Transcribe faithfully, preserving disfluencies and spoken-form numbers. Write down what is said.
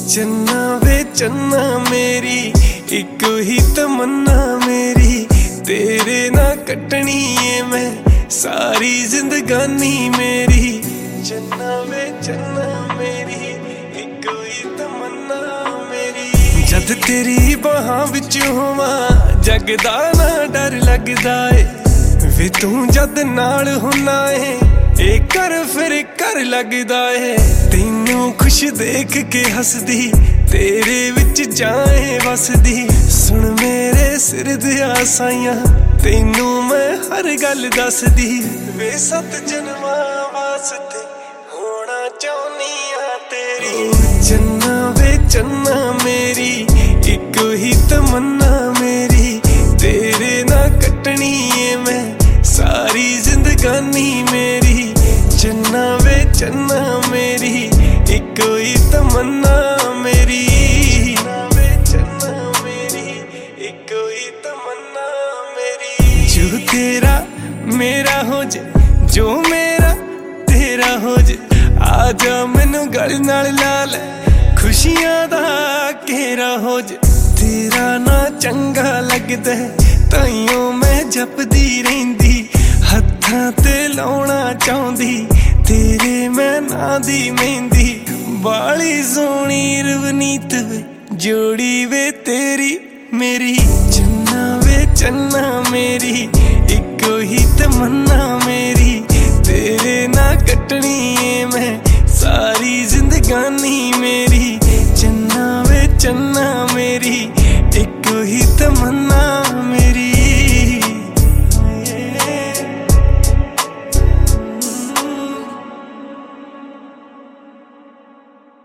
चन्ना वे चन्ना मेरी इको ही तमन्ना मेरी, तेरे ना कटनी है मैं सारी जिंदगानी मेरी। चन्ना वे चन्ना मेरी इको ही तमन्ना मेरी। जद तेरी बाहां विच होवां जग दा ना डर लगदा है वे, तू जद नाल हुन्ना है ए कर फिर कर लगदा है। तैनू खुश देख के हसदी तेरे विच जाए वसदी, सुन मेरे सिर दिया साइयां तैनू मैं हर गल दसदी। वे सत जन्मां वास्ते होना चाहुनी आ तेरी। चन्ना वे चन्ना मेरी इको ही तमन्ना मेरी, तेरे ना कटनी है मैं सारी जिंदगानी मेरी। चन्ना वे चन्ना मेरी इको ही तमन्ना मेरी। चन्ना वे चन्ना मेरी इको ही तमन्ना मेरी। जो तेरा मेरा हो जे, जो मेरा तेरा हो जे, आजा मैनू गल नाल ला ले खुशियां दा घेरा हो जे। तेरा ना चंगा लगदा ताइयों मैं जपदी रहिंदी, हत्थां ते लाउणा चाहुंदी तेरे मैं नां दी मेहंदी। बाली सोहणी रवनीत वे जोड़ी वे तेरी मेरी। चन्ना वे चन्ना मेरी